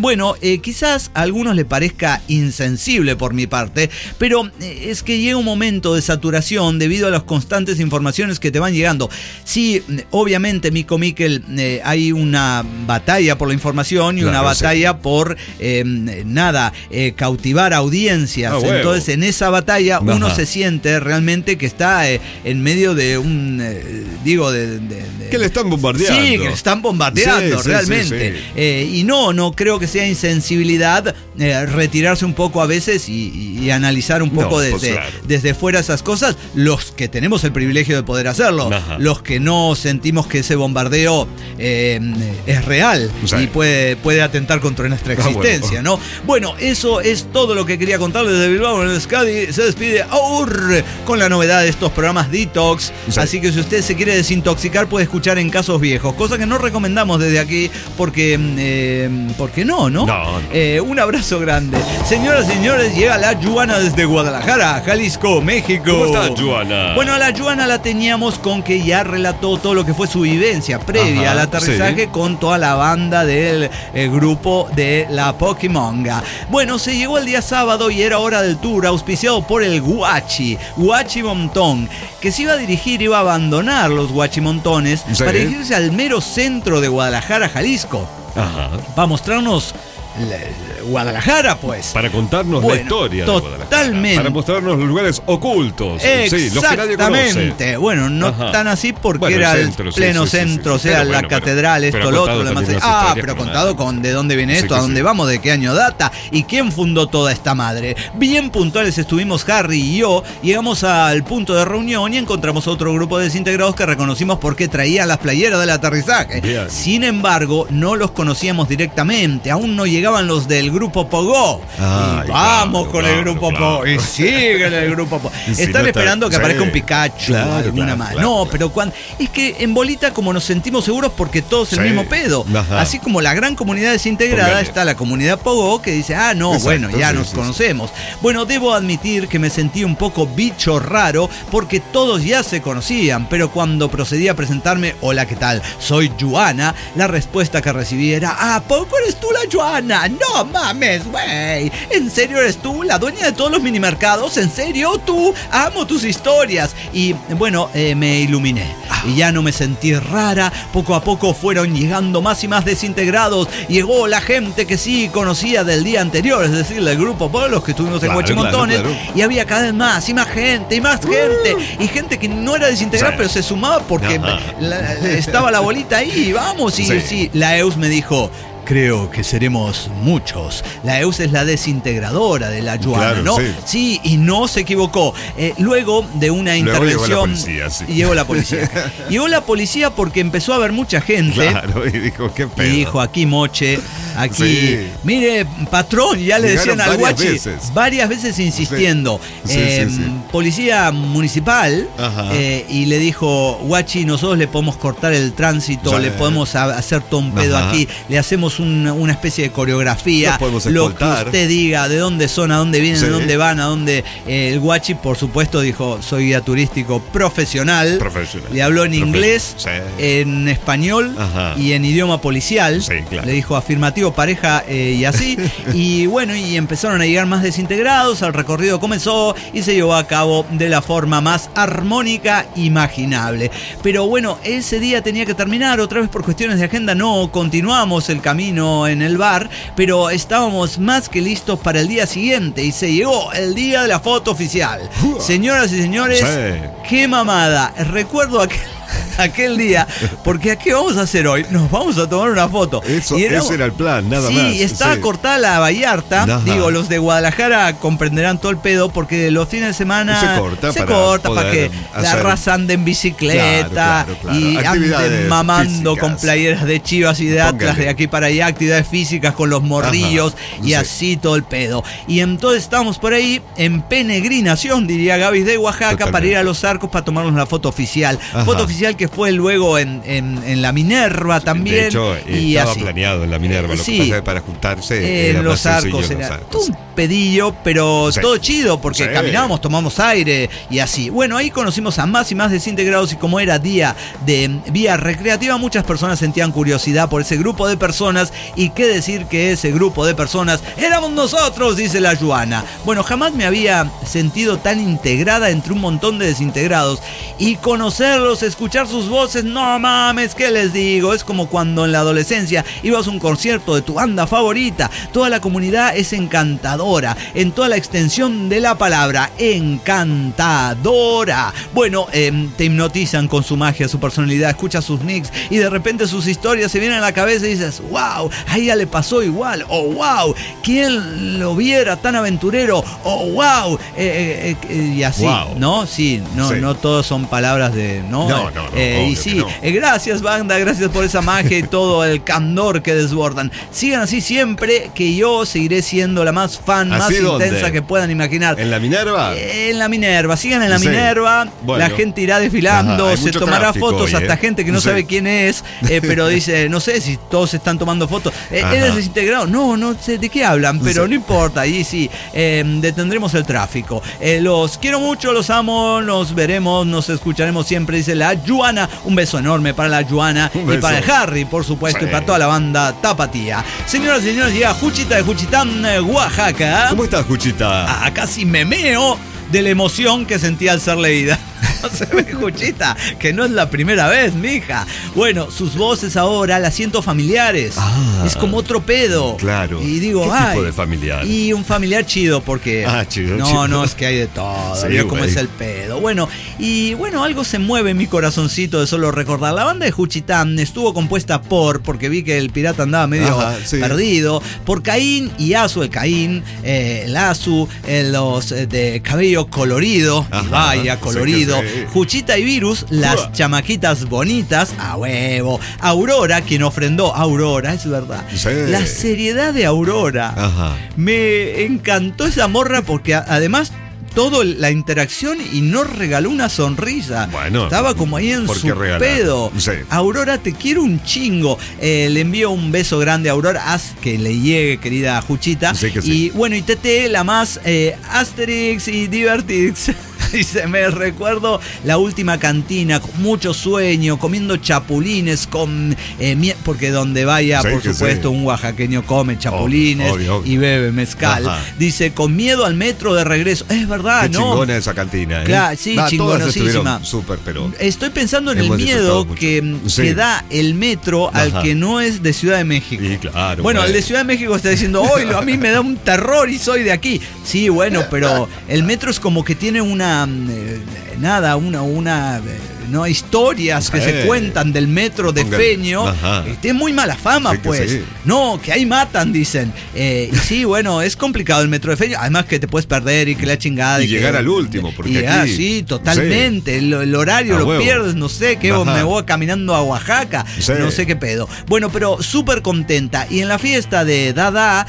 Quizás a algunos le parezca insensible por mi parte, pero es que llega un momento de saturación debido a las constantes informaciones que te van llegando. Sí, obviamente, Mico Miquel, hay una batalla por la información y una batalla por cautivar audiencias. Entonces, en esa batalla uno se siente realmente que está en medio de un que le están bombardeando. Sí, que le están bombardeando realmente. Y no creo que sea insensibilidad retirarse un poco a veces y analizar un poco desde fuera esas cosas, los que tenemos el privilegio de poder hacerlo. Los que no sentimos que ese bombardeo es real y puede atentar contra nuestra existencia, ¿no? Bueno, eso es todo lo que quería contarles de Bilbao en el Euskadi. Se despide con la novedad de estos programas Detox. Así que si usted se quiere desintoxicar, puede escuchar En Casos Viejos, cosa que no recomendamos desde aquí porque no. Un abrazo grande. Señoras y señores, llega la Yuana desde Guadalajara, Jalisco, México. ¿Cómo está, Yuana? Bueno, a la Yuana la teníamos con que ya relató todo lo que fue su vivencia previa al aterrizaje con toda la banda del grupo de la Pokémonga. Bueno, se llegó el día sábado y era hora del tour auspiciado por el Guachi Montón, que se iba a abandonar los Guachimontones para dirigirse al mero centro de Guadalajara, Jalisco. Para mostrarnos Guadalajara, pues. Para contarnos la historia de Guadalajara. Para mostrarnos los lugares ocultos. Exactamente. Los que nadie conoce. Bueno, no tan así porque era el pleno centro, o sea, la catedral, esto, lo otro, lo demás. Pero contado con de dónde viene esto, a dónde vamos, de qué año data y quién fundó toda esta madre. Bien puntuales estuvimos Harry y yo, llegamos al punto de reunión y encontramos otro grupo de desintegrados que reconocimos porque traían las playeras del aterrizaje. Bien. Sin embargo, no los conocíamos directamente, aún no llegaban los del grupo Pogo. Y vamos con el grupo Pogo. Y siguen el grupo Pogo. Están esperando que aparezca un Pikachu o alguna más. No, pero es que en Bolita, como nos sentimos seguros porque todos el mismo pedo. Así como la gran comunidad desintegrada, está la comunidad Pogo que dice, ya nos conocemos. Bueno, debo admitir que me sentí un poco bicho raro porque todos ya se conocían, pero cuando procedí a presentarme, hola, ¿qué tal? Soy Yuana, la respuesta que recibí era, ¿a poco eres tú la Yuana? Joana, no mames, güey. ¿En serio eres tú, la dueña de todos los minimercados? ¿En serio tú? Amo tus historias. Y bueno, me iluminé. Y ya no me sentí rara. Poco a poco fueron llegando más y más desintegrados. Llegó la gente que sí conocía del día anterior, es decir, del grupo Polos que estuvimos en Huachimontones. Claro. Y había cada vez más y más gente y más gente. Y gente que no era desintegrada, pero se sumaba porque estaba la bolita ahí. Vamos. Y sí, la EUS me dijo: creo que seremos muchos. La EUS es la desintegradora de la Joana, claro, ¿no? Sí, y no se equivocó. Luego de una intervención... Llegó la policía. Llegó la policía porque empezó a haber mucha gente. Claro, y dijo, qué pedo. Y dijo, aquí moche, aquí... Mire, patrón, ya le decían al guachi. Varias veces insistiendo. Policía municipal, y le dijo, guachi, nosotros le podemos cortar el tránsito, le podemos hacer todo un pedo aquí, le hacemos una especie de coreografía, lo que usted diga, de dónde son, a dónde vienen, de dónde van, a dónde. El guachi, por supuesto, dijo: soy guía turístico profesional. Le habló en inglés, en español y en idioma policial. Le dijo afirmativo, pareja, y así. Y bueno, y empezaron a llegar más desintegrados. El recorrido comenzó y se llevó a cabo de la forma más armónica imaginable. Pero bueno, ese día tenía que terminar. Otra vez por cuestiones de agenda no continuamos el camino en el bar, pero estábamos más que listos para el día siguiente y se llegó el día de la foto oficial. Señoras y señores, qué mamada. Recuerdo aquel día, porque ¿a qué vamos a hacer hoy? Nos vamos a tomar una foto. Ese era el plan, nada más. Sí, estaba cortada la Vallarta. Digo, los de Guadalajara comprenderán todo el pedo, porque los fines de semana se corta para que la raza ande en bicicleta y anden mamando físicas, con playeras de Chivas y de Atlas de aquí para allá, actividades físicas con los morrillos y así todo el pedo. Y entonces estábamos por ahí en peregrinación, diría Gaby, de Oaxaca, para ir a Los Arcos para tomarnos la foto oficial. Foto oficial que fue luego en la Minerva también. De hecho, y estaba planeado en la Minerva. Lo que pasa es que para juntarse en Los Arcos era un pedillo, pero todo chido, porque caminábamos, tomamos aire y así. Bueno, ahí conocimos a más y más desintegrados, y como era día de vía recreativa, muchas personas sentían curiosidad por ese grupo de personas. Y qué decir que ese grupo de personas éramos nosotros, dice la Joana. Bueno, jamás me había sentido tan integrada entre un montón de desintegrados, y conocerlos, escuchar sus voces, no mames, ¿qué les digo? Es como cuando en la adolescencia ibas a un concierto de tu banda favorita. Toda la comunidad es encantadora, en toda la extensión de la palabra, encantadora. Bueno, te hipnotizan con su magia, su personalidad, escuchas sus nicks y de repente sus historias se vienen a la cabeza y dices, wow, a ella le pasó igual, oh wow, ¿quién lo viera tan aventurero? Oh wow, y así, ¿no? Sí, no todos son palabras de, ¿no? Y sí, gracias banda, gracias por esa magia y todo el candor que desbordan. Sigan así siempre, que yo seguiré siendo la más fan, más intensa que puedan imaginar. ¿En la Minerva? En la Minerva, sigan en la Minerva. Bueno. La gente irá desfilando, se tomará fotos, hoy, hasta gente que no sabe quién es, pero dice, no sé si todos están tomando fotos. ¿Eres desintegrado? No sé de qué hablan, pero no importa, ahí sí, detendremos el tráfico. Los quiero mucho, los amo, nos veremos, nos escucharemos siempre, dice la Joana. Un beso enorme para la Joana y para el Harry, por supuesto, y para toda la banda tapatía. Señoras y señores, llega Juchita de Juchitán, Oaxaca. ¿Cómo estás, Juchita? Casi me meo de la emoción que sentí al ser leída. No se ve, Juchita, que no es la primera vez, mija. Bueno, sus voces ahora las siento familiares. Es como otro pedo. Claro. Y digo, ¿qué tipo de familiar? Y un familiar chido, porque chido. No, es que hay de todo. Sí, cómo es el pedo. Bueno, algo se mueve en mi corazoncito de solo recordar. La banda de Juchitán estuvo compuesta porque vi que el pirata andaba medio perdido, por Caín y Azu, el Caín, el Azu, los de cabello colorido, y vaya colorido. Juchita y Virus, las chamaquitas bonitas, a huevo. Aurora, quien ofrendó, Aurora, es verdad. La seriedad de Aurora. Me encantó esa morra, porque además toda la interacción, y no regaló una sonrisa. Bueno, estaba como ahí en su pedo. Aurora, te quiero un chingo. Le envío un beso grande a Aurora. Haz que le llegue, querida Juchita. Y bueno, y Tete, la más Asterix y Divertix. Dice, me recuerdo la última cantina con mucho sueño, comiendo chapulines con porque donde vaya, Sí, por que supuesto, sí. un oaxaqueño come chapulines Obvio. y bebe mezcal. Ajá. Dice, con miedo al metro de regreso. Es verdad, Qué ¿no? chingona esa cantina, ¿eh? Claro, sí, Todas chingonosísima. estuvieron súper, pero... Estoy pensando en el Hemos disfrutado miedo mucho. que Sí. da el metro al Ajá. que no es de Ciudad de México. Sí, claro, Bueno, el bueno. de Ciudad de México está diciendo, a mí me da un terror y soy de aquí. Sí, bueno, pero el metro es como que tiene una no historias que se cuentan del metro de Pongan- Feño. Ajá. Tiene muy mala fama, Sí que pues. sí. No, que ahí matan, dicen. Y sí, bueno, es complicado el metro de Feño. Además que te puedes perder y que la chingada. Y llegar al último, porque y llegar, aquí- sí, totalmente. El horario A lo huevo. pierdes, no sé, que Ajá. me voy caminando a Oaxaca. Sí. No sé qué pedo. Bueno, pero súper contenta. Y en la fiesta de Dada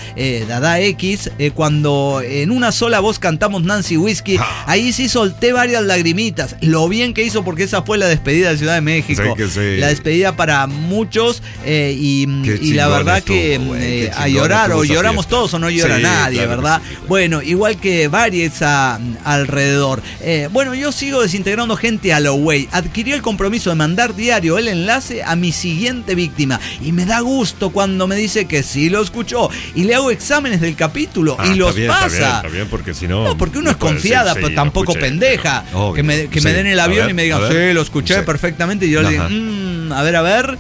X, cuando en una sola voz cantamos Nancy Whiskey, ahí sí solté varias lagrimitas. Lo bien que hizo, porque esa fue la despedida de Ciudad de México. Sí que sí. La despedida para muchos y la chingón verdad estuvo, que güey, qué a chingón llorar, estuvo o esa lloramos fiesta. todos o no llora Sí, nadie, claro que ¿verdad? sí, güey. Bueno, igual que varios alrededor. Bueno, yo sigo desintegrando gente a lo güey. Adquirí el compromiso de mandar diario el enlace a mi siguiente víctima. Y me da gusto cuando me dice que sí lo escuchó. Y le hago exámenes del capítulo y los pasa. Está bien, porque si no... No, porque uno es puede confiada, decir, pero sí, tampoco lo escuché, pendeja. Obvio. Que me Sí. den el A avión ver, y me digan, a ver. sí, lo escuché Sí. perfectamente. Y yo le digo, Ajá. a ver,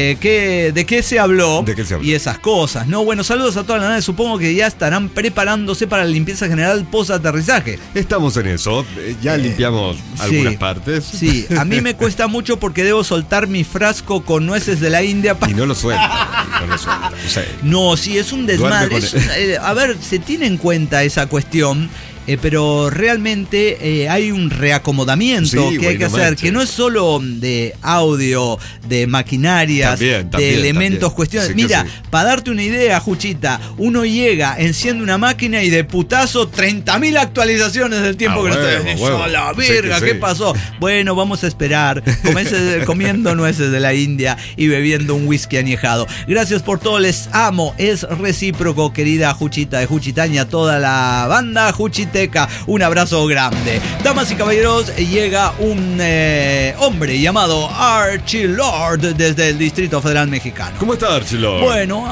¿de qué se habló? ¿De qué se habló? Y esas cosas, ¿no? Bueno, saludos a toda la nave. Supongo que ya estarán preparándose para la limpieza general post-aterrizaje. Estamos en eso. Ya limpiamos algunas partes. Sí, a mí me cuesta mucho porque debo soltar mi frasco con nueces de la India. Y no lo suelta. No lo suelta. O sea, No, sí, es un Duerme desmadre. con A ver, se tiene en cuenta esa cuestión. Pero realmente hay un reacomodamiento Sí, que hay güey, que no hacer, manches. que no es solo de audio, de maquinarias, También, de elementos, también. cuestiones. Sí que Mira, sí. para darte una idea, Juchita, uno llega, enciende una máquina y de putazo 30.000 actualizaciones del tiempo que no huevo, estoy. huevo. ¡A la Sí que verga! sí. ¿Qué pasó? Bueno, vamos a esperar. Comiendo nueces de la India y bebiendo un whisky añejado. Gracias por todo, les amo. Es recíproco, querida Juchita de Juchitaña, toda la banda juchiteca. Un abrazo grande. Damas y caballeros, llega un hombre llamado Archie Lord desde el Distrito Federal Mexicano. ¿cómo está, Archilo? Bueno,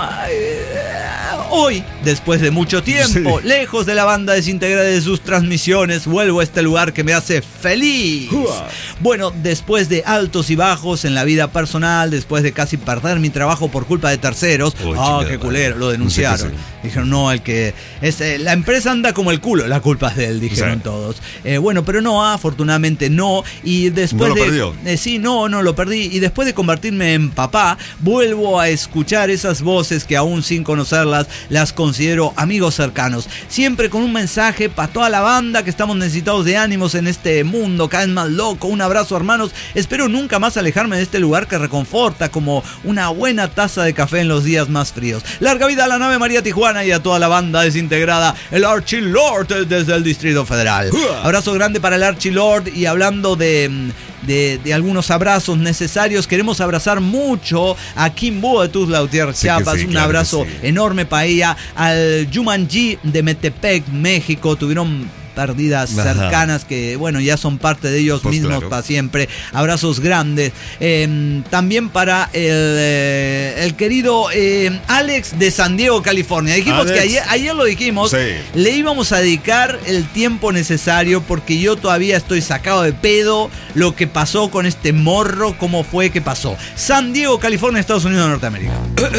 hoy, después de mucho tiempo, Sí. lejos de la banda desintegrada de sus transmisiones, vuelvo a este lugar que me hace feliz. Uah. Bueno, después de altos y bajos en la vida personal, después de casi perder mi trabajo por culpa de terceros, Uy, chingada qué madre. culero, lo denunciaron. Sí que sí. Dijeron, no, la empresa anda como el culo, la culpa es de él, dijeron Sí. todos. Bueno, pero no, afortunadamente no. Y después ¿No lo de. perdió? Sí, no lo perdí. Y después de convertirme en papá, vuelvo a escuchar esas voces que aún sin conocerlas, las considero amigos cercanos. Siempre con un mensaje para toda la banda que estamos necesitados de ánimos en este mundo cada vez más loco. Un abrazo, hermanos. Espero nunca más alejarme de este lugar que reconforta como una buena taza de café en los días más fríos. Larga vida a la nave María Tijuana y a toda la banda desintegrada, el Archie Lord desde el Distrito Federal. Abrazo grande para el Archie Lord. Y hablando de algunos abrazos necesarios, queremos abrazar mucho a Kimbo de Tuzla Tierra, Sí que Chiapas. sí, Un claro que abrazo sí. enorme para ella. Al Jumanji de Metepec, México. Tuvieron pérdidas Ajá. cercanas que, bueno, ya son parte de ellos Pues mismos claro. para siempre. Abrazos grandes. También para el querido Alex de San Diego, California. Dijimos Alex. que ayer lo dijimos, Sí. le íbamos a dedicar el tiempo necesario porque yo todavía estoy sacado de pedo lo que pasó con este morro, cómo fue que pasó. San Diego, California, Estados Unidos de Norteamérica.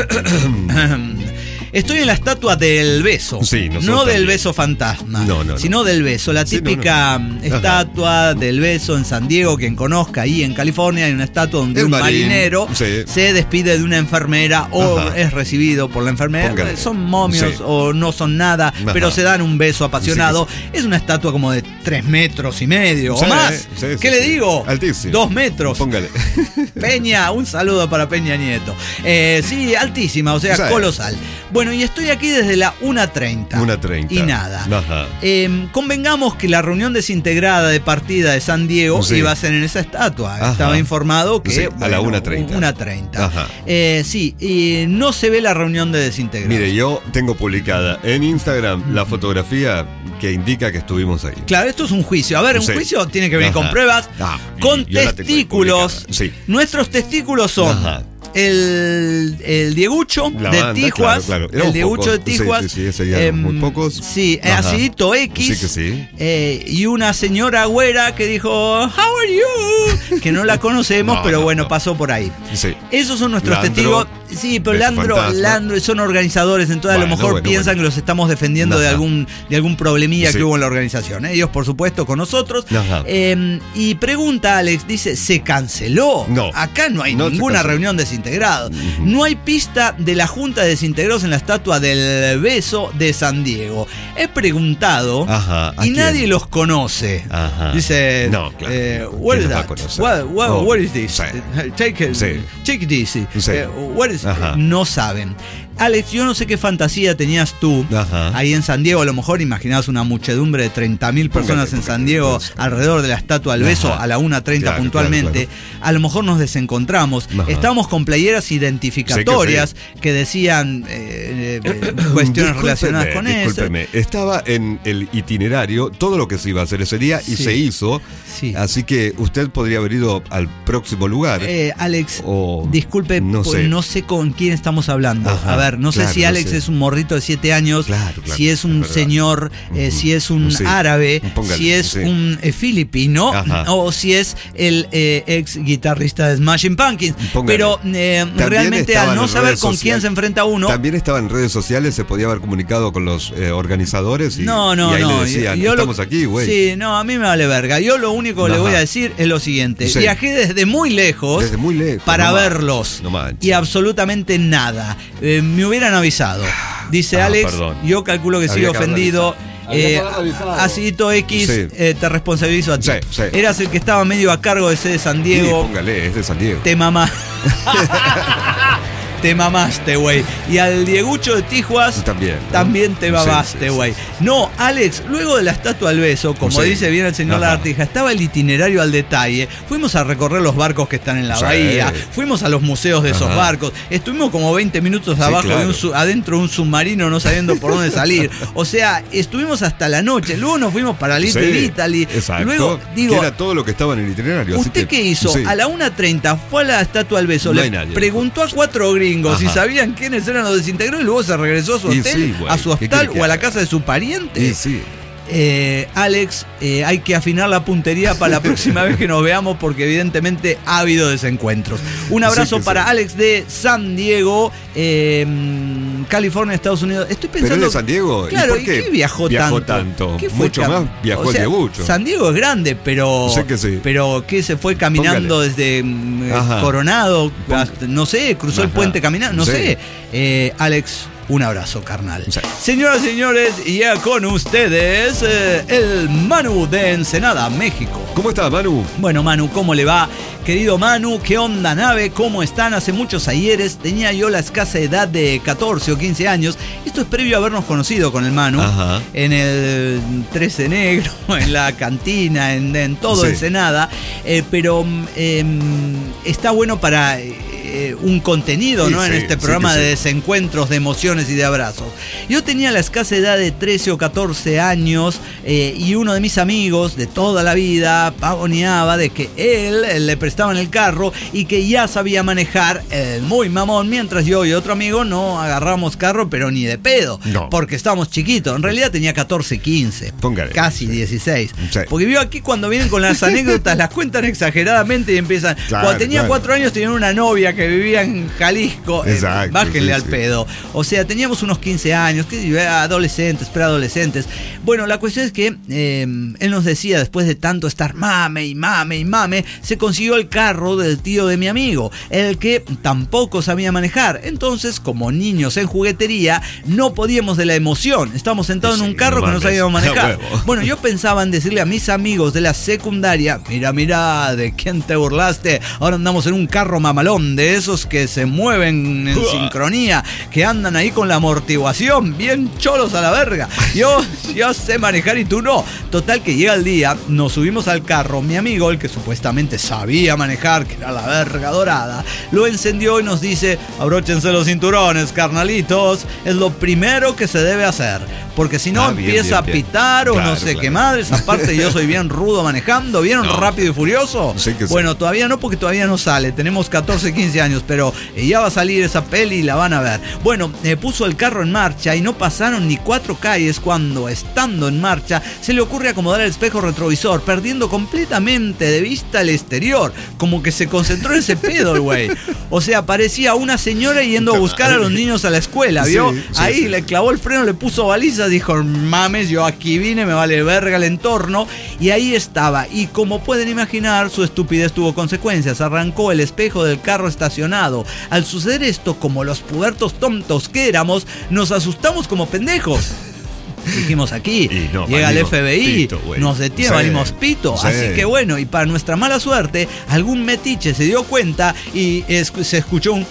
Estoy en la estatua del beso. Sí, nosotros no del también. beso fantasma, No. sino del beso. La Sí, típica no. estatua del beso en San Diego, quien conozca, ahí en California hay una estatua donde El un marín, marinero sí. se despide de una enfermera o Ajá. es recibido por la enfermera. Póngale. Son momios Sí. o no son nada, Ajá. pero se dan un beso apasionado. Sí Es una estatua como de 3 metros y medio Sí, o más. sí, ¿Qué sí, le sí. digo? Altísimo. 2 metros. Póngale. Peña, un saludo para Peña Nieto. Sí, altísima, o sea, Sí. colosal. Bueno, y estoy aquí desde la 1:30. 1:30. Y nada. Ajá. Convengamos que la reunión desintegrada de partida de San Diego Sí. iba a ser en esa estatua. Ajá. Estaba informado que Sí, a la 1:30. 1:30. Ajá. Sí, y no se ve la reunión de desintegrada. Mire, yo tengo publicada en Instagram la fotografía que indica que estuvimos ahí. Claro, esto es un juicio. A ver, un Sí. juicio tiene que venir Ajá. con pruebas, con y yo la tengo testículos. publicada. Sí. Nuestros testículos son Ajá. el Diegucho La de banda, Tijuas. claro. El Éramos Diegucho de pocos. Sí, Tijuas. sí, sí, ese día éramos muy pocos. Sí, Ajá. Acidito X. Sí que sí. Y una señora güera que dijo, "How are you?" Que no la conocemos, No, pero no, bueno, no. pasó por ahí. Sí. Esos son nuestros Landro, testigos. Sí, pero Beso Fantasma. Landro son organizadores, entonces a lo Bueno, mejor piensan que los estamos defendiendo de Ajá. algún problemilla Sí. que hubo en la organización. Ellos, por supuesto, con nosotros. Ajá. Y pregunta Alex, dice, ¿se canceló? No. Acá no hay No se ninguna canceló. reunión de desintegrados. No hay pista de la Junta de Desintegrados en la estatua del Beso de San Diego. He preguntado Ajá, ¿a y quién? nadie los conoce. Ajá. Dice, No, claro. what ¿Quién is los va a that? conocer? What is this? Sí. Take Sí. it easy. Sí. What is, Ajá. no saben. Alex, yo no sé qué fantasía tenías tú Ajá. ahí en San Diego. A lo mejor imaginabas una muchedumbre de 30.000 personas en San Diego alrededor de la estatua del Beso Ajá. a la 1:30 Claro, puntualmente. claro, A lo mejor nos desencontramos. Ajá. Estábamos con playeras identificatorias que decían cuestiones relacionadas con eso. Discúlpeme, estaba en el itinerario todo lo que se iba a hacer ese día y Sí. se hizo. Sí. Así que usted podría haber ido al próximo lugar. Alex, O disculpe, no no sé. sé con quién estamos hablando. Ajá, A ver, no sé claro, si no Alex sé. es un morrito de 7 años, Claro, si es un es verdad. señor, si es un Sí. árabe, Póngale, si es sí. un filipino, Ajá. o si es el ex guitarrista de Smashing Pumpkins. Póngale. Pero También realmente estaban al no en saber redes con quién sociales. se enfrenta uno. También estaba en redes sociales, se podía haber comunicado con los organizadores y, No, y ahí le decían, yo estamos aquí, güey. Sí, no, a mí me vale verga. Yo lo único que le Ajá. voy a decir es lo siguiente. Sí. Viajé desde muy lejos, Desde muy lejos, para no manches, verlos. no manches. Y absolutamente nada. Me hubieran avisado. Dice Alex, perdón. yo calculo que Había sigue que haberlo ofendido. Había que haberlo avisado. Acidito X, Sí. te responsabilizo a ti. Sí, sí. Eras el que estaba medio a cargo de sede San Sí, Diego. póngale, es de San Diego. Te mamá. Te mamaste, güey. Y al Diegucho de Tijuas También, ¿no? también te Sí, mamaste, sí, güey. sí. No, Alex, luego de la estatua del Beso, como Sí. dice bien el señor Ajá. Lagartija, estaba el itinerario al detalle. Fuimos a recorrer los barcos que están en la Sí. bahía, fuimos a los museos de esos Ajá. barcos, estuvimos como 20 minutos Sí, abajo claro. adentro de un submarino no sabiendo por dónde salir. O sea, estuvimos hasta la noche. Luego nos fuimos para Little Sí, Italy. Exacto. Luego, digo, que era todo lo que estaba en el itinerario. así ¿usted que, qué hizo? sí. A la 1:30 fue a la estatua del Beso, No le hay nadie. preguntó a 4 gringos si Ajá. sabían quiénes eran los desintegrados y luego se regresó a su Y hotel, sí, güey, a su ¿qué hostal quiere que o a la haga? casa de su pariente. Y sí. Alex, hay que afinar la puntería para la próxima vez que nos veamos porque evidentemente ha habido desencuentros. Un abrazo Sí que para sí. Alex de San Diego, California, Estados Unidos. Estoy ¿Pero pensando... es de San Diego? Claro, ¿y por qué viajó tanto? ¿Qué fue Mucho más viajó el Diegucho. San Diego es grande, pero... Sé que sí. Pero que se fue caminando Póngale. desde Ajá. Coronado, hasta, no sé, cruzó el Ajá. puente caminando, no Sí. sé. Alex, un abrazo, carnal. Sí. Señoras y señores, ya con ustedes, el Manu de Ensenada, México. ¿Cómo estás, Manu? Bueno, Manu, ¿cómo le va? Querido Manu, ¿qué onda, nave? ¿Cómo están? Hace muchos ayeres tenía yo la escasa edad de 14 o 15 años. Esto es previo a habernos conocido con el Manu. Ajá. En el 13 Negro, en la cantina, en todo Sí. Ensenada. Pero está bueno para un contenido, Sí, ¿no? En sí, este sí programa que de sí. desencuentros, de emociones y de abrazos. Yo tenía la escasa edad de 13 o 14 años y uno de mis amigos de toda la vida pavoneaba de que él le prestaban el carro y que ya sabía manejar muy mamón, mientras yo y otro amigo no agarramos carro, pero ni de pedo, No. porque estábamos chiquitos. En realidad tenía 14, 15, Póngale. casi 16. Sí. Porque vio aquí cuando vienen con las anécdotas, las cuentan exageradamente y empiezan. Claro, Cuando tenía claro. 4 años tenían una novia que vivía en Jalisco. Exacto, Bájenle sí, al sí. pedo. O sea, teníamos unos 15 años, adolescentes, preadolescentes. Bueno, la cuestión es que él nos decía, después de tanto estar mame y mame y mame, se consiguió el carro del tío de mi amigo, el que tampoco sabía manejar. Entonces, como niños en juguetería, no podíamos de la emoción. Estábamos sentados Sí, en un carro no que no mames. sabíamos manejar. A huevo. Bueno, yo pensaba en decirle a mis amigos de la secundaria, mira, ¿de quién te burlaste? Ahora andamos en un carro mamalón de de esos que se mueven en sincronía, que andan ahí con la amortiguación, bien cholos a la verga. Yo sé manejar y tú no. Total que llega el día, nos subimos al carro, mi amigo, el que supuestamente sabía manejar, que era la verga dorada, lo encendió y nos dice: abróchense los cinturones, carnalitos, es lo primero que se debe hacer, porque si no empieza a pitar o claro, no sé qué madres. Aparte yo soy bien rudo manejando, ¿vieron Rápido y Furioso? Sí que bueno, todavía no, porque todavía no sale, tenemos 14, 15 años, pero ya va a salir esa peli y la van a ver. Bueno, puso el carro en marcha y no pasaron ni 4 calles cuando, estando en marcha, se le ocurre acomodar el espejo retrovisor, perdiendo completamente de vista el exterior, como que se concentró en ese pedo el güey. O sea, parecía una señora yendo a buscar a los niños a la escuela, ¿vio? Ahí le clavó el freno, le puso balizas, dijo: mames, yo aquí vine, me vale verga el entorno. Y ahí estaba. Y como pueden imaginar, su estupidez tuvo consecuencias. Arrancó el espejo del carro estacionado. Al suceder esto, como los pubertos tontos que éramos, nos asustamos como pendejos. Dijimos: aquí llega el FBI, pito, nos detiene, valimos pito. Así que bueno, y para nuestra mala suerte, algún metiche se dio cuenta y se escuchó un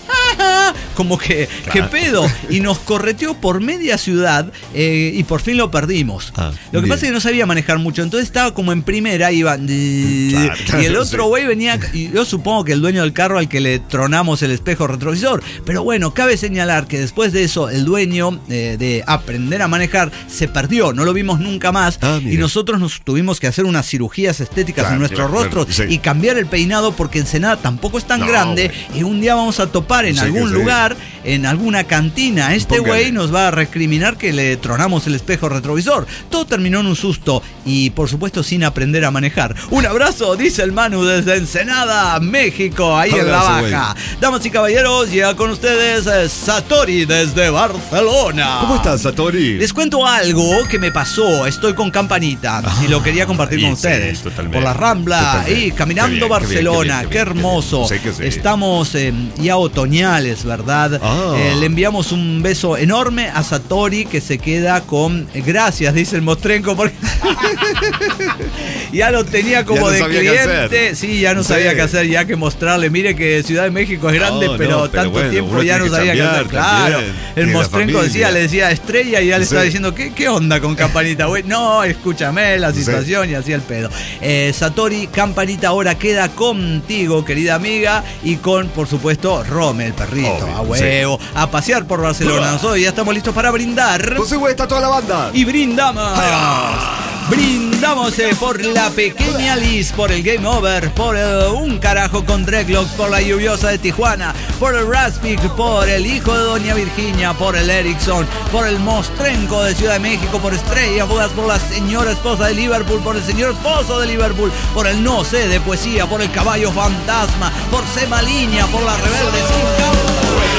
como que, ¿qué pedo? Y nos correteó por media ciudad y por fin lo perdimos. Lo que pasa es que no sabía manejar mucho, entonces estaba como en primera, iba y el otro güey venía, y yo supongo que el dueño del carro al que le tronamos el espejo retrovisor. Pero bueno, cabe señalar que después de eso, el dueño de aprender a manejar se perdió, no lo vimos nunca más, y nosotros nos tuvimos que hacer unas cirugías estéticas en nuestro rostro y cambiar el peinado, porque Ensenada tampoco es tan grande, y un día vamos a topar en algún lugar, en alguna cantina, este güey nos va a recriminar que le tronamos el espejo retrovisor. Todo terminó en un susto y por supuesto sin aprender a manejar. Un abrazo, dice el Manu desde Ensenada, México, ahí en la baja. Damas y caballeros, llega con ustedes Satori desde Barcelona. ¿Cómo estás, Satori? Les cuento algo que me pasó. Estoy con Campanita y lo quería compartir con ustedes. Por la Rambla y caminando Barcelona. Qué hermoso. Estamos ya otoñales, ¿verdad? Le enviamos un beso enorme a Satori, que se queda con gracias, dice el Mostrenco, porque ya lo tenía como de cliente. Sí, ya no sabía qué hacer, ya que mostrarle. Mire que Ciudad de México es grande, pero tanto tiempo ya no sabía qué hacer. Claro, el Mostrenco le decía estrella y ya le estaba diciendo: ¿Qué onda con Campanita, güey? No, escúchame la situación, y así el pedo. Satori, Campanita ahora queda contigo, querida amiga, y con, por supuesto, Rome, el perrito. A huevo, a pasear por Barcelona. Nosotros ya estamos listos para brindar. Pues güey, está toda la banda. Y brindamos. Brindamos por la pequeña Liz, por el Game Over, por un carajo con Dreadlocks, por la lluviosa de Tijuana, por el Raspig, por el hijo de Doña Virginia, por el Ericsson, por el Mostrenco de Ciudad de México, por Estrella Fugas, por la señora esposa de Liverpool, por el señor esposo de Liverpool, por el No Sé de Poesía, por el Caballo Fantasma, por Sema Línea, por la Rebelde Sin Campo.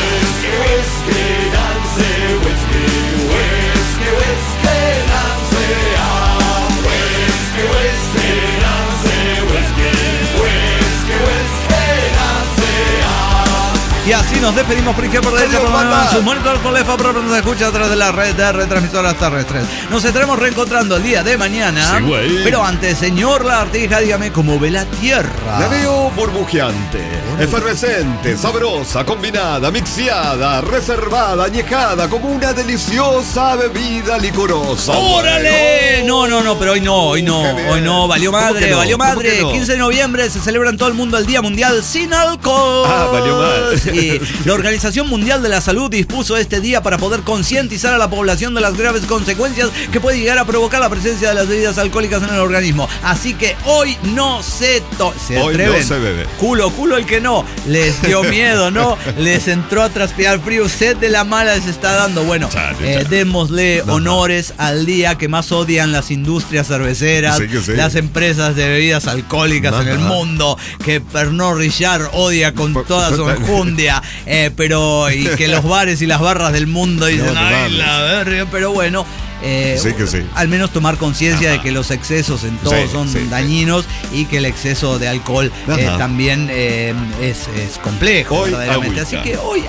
Y así nos despedimos por izquierda, por derecha, por su monitor, por lefa, pero nos escucha a través de la red de retransmisoras terrestres. Nos estaremos reencontrando el día de mañana. Pero antes, señor Lagartija, dígame cómo ve la tierra. La veo burbujeante, efervescente, sabrosa, combinada, mixeada, reservada, añejada, como una deliciosa bebida licorosa. ¡Órale! No, pero hoy no, valió madre. 15 de noviembre se celebra en todo el mundo el Día Mundial Sin Alcohol. Valió madre. La Organización Mundial de la Salud dispuso este día para poder concientizar a la población de las graves consecuencias que puede llegar a provocar la presencia de las bebidas alcohólicas en el organismo. Así que hoy no se atreven. No se bebe. Culo el que no. Les dio miedo, ¿no? Les entró a transpirar frío. Sed de la mala les está dando. Bueno, démosle honores al día que más odian las industrias cerveceras, las empresas de bebidas alcohólicas en el mundo, que Pernod Ricard odia con toda su enjundia. Pero y que los bares y las barras del mundo dicen: ay, la verga. Pero bueno, Sí que sí. Al menos tomar conciencia de que los excesos en todo son dañinos y que el exceso de alcohol también es complejo. Hoy, verdaderamente. agüita. Así que hoy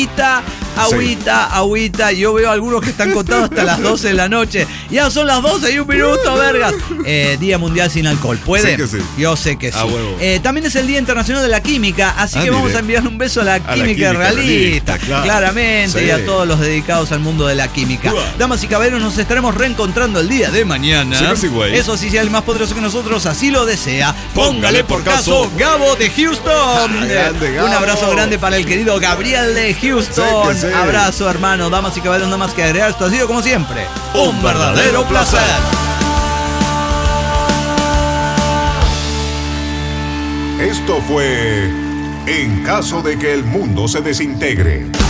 agüita. Yo veo algunos que están contados hasta las 12 de la noche. Ya son las 12 y un minuto, vergas. Día Mundial sin Alcohol. ¿Puede? Sí que sí. Yo sé que sí. Huevo. También es el Día Internacional de la Química, así que vamos a enviarle un beso a la química realista, claramente, y a todos los dedicados al mundo de la química. Damas y caballeros, nos estaremos reencontrando el día de mañana. Sí que sí, güey. Eso sí, si el más poderoso que nosotros así lo desea, póngale por caso Gabo de Houston. Grande, Gabo. Un abrazo grande para el querido Gabriel de Houston. Sí. Abrazo, hermano. Damas y caballeros, nada más que agregar. Esto ha sido, como siempre, un verdadero placer. Esto fue En caso de que el mundo se desintegre.